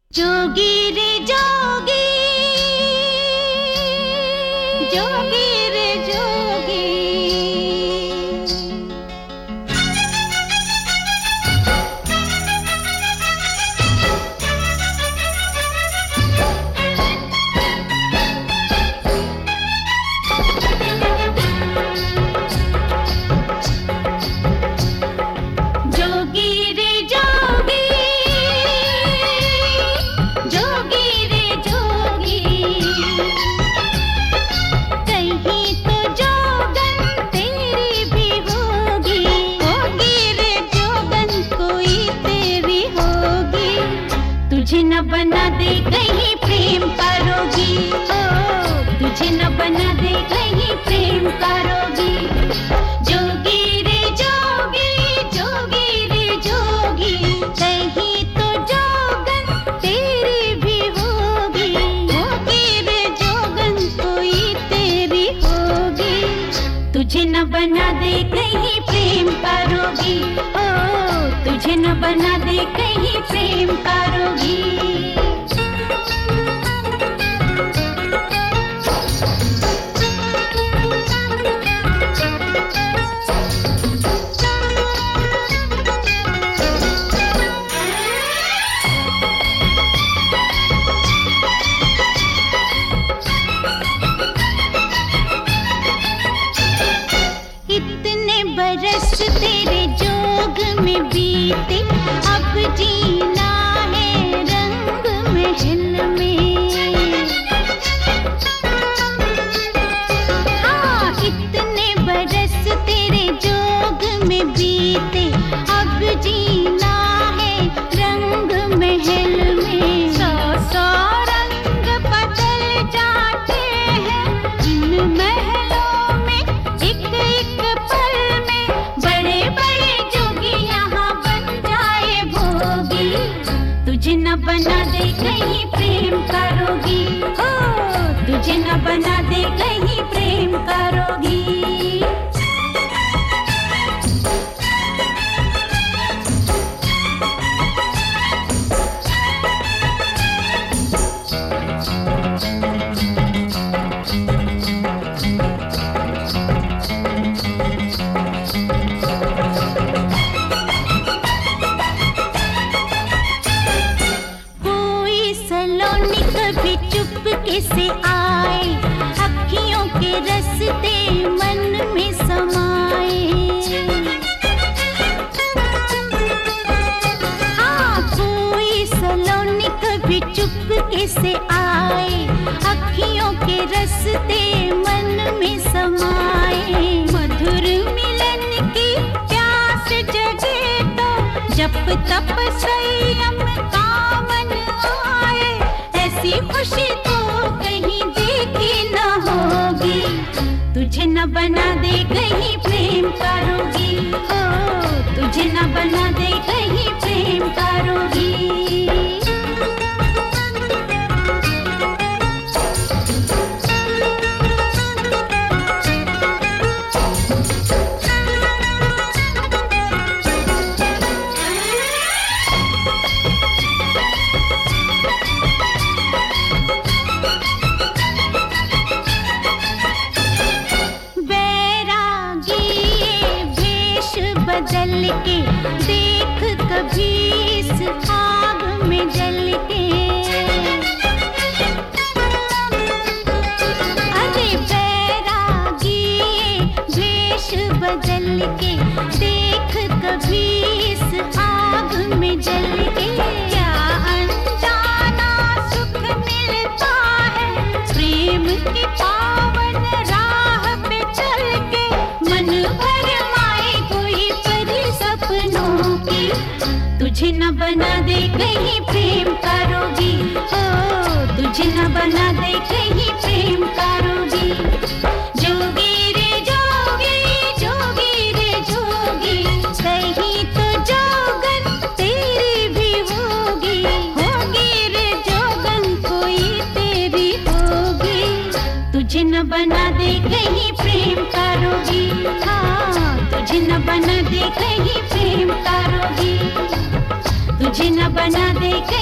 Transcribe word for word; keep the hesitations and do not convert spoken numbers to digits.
जोगी रे जोगी, जोगी रे जोगी। जोगी रे जोगी, जोगी रे जोगी। कहीं तो जोगन तेरी भी होगी, होगी रे जोगन कोई तेरी होगी। तुझे न बना दे कहीं प्रेम का रोगी, ओ तुझे न बना दे कहीं प्रेम का रोगी। जोगी रे जोगी, जोगी रे जोगी। कहीं तो जोगन तेरी भी होगी, होगी रे जोगन कोई तेरी होगी। तुझे न बना दे कहीं प्रेम का रोगी, ओ तुझे न बना दे कहीं प्रेम का रोगी। इतने बरस तेरे जोग में बीते, अब जीना है रंग महल में। हाँ, इतने बरस तेरे जोग में बीते, अब जीना है रंग महल में। सौ सौ रंग बदल जाते हैं इन महलों में, एक एक पल में बड़े बड़े जोगी यहाँ बन जाए भोगी। तुझे न बना दे कहीं प्रेम का रोगी, हो तुझे न बना दे कहीं प्रेम का रोगी। सलोनी कभी चुपके से आए, अखियों के रस्ते मन में समाए। हाँ, कोई सलोनी कभी चुपके से आए, अखियों के रस्ते मन में समाए। मधुर मिलन की प्यास जगे तो जप तप संयम का मन आए। ऐसी खुशी तो कहीं देखी न होगी, तुझे न बना दे कहीं प्रेम का रोगी, ओ तुझे न बना दे कहीं प्रेम का रोगी। बदल के देख कभी इस आग में जल के। अरे बैरागी भेष बदल के देख कभी इस आग में जल के। क्या अनजाना सुख मिलता है प्रेम की पावन राह पे चल के। मन भर सपनों की, तुझे न बना दे कहीं प्रेम का रोगी, ओ तुझे न बना दे कहीं प्रेम का रोगी। जोगी रे जोगी, जोगी रे जोगी। कहीं तो जोगन तेरी भी होगी, होगी रे जोगन कोई तेरी होगी। तुझे न बना दे कहीं प्रेम का रोगी, हाँ तुझे न बना दे कहीं प्रेम का रोगी। तुझे न बना दे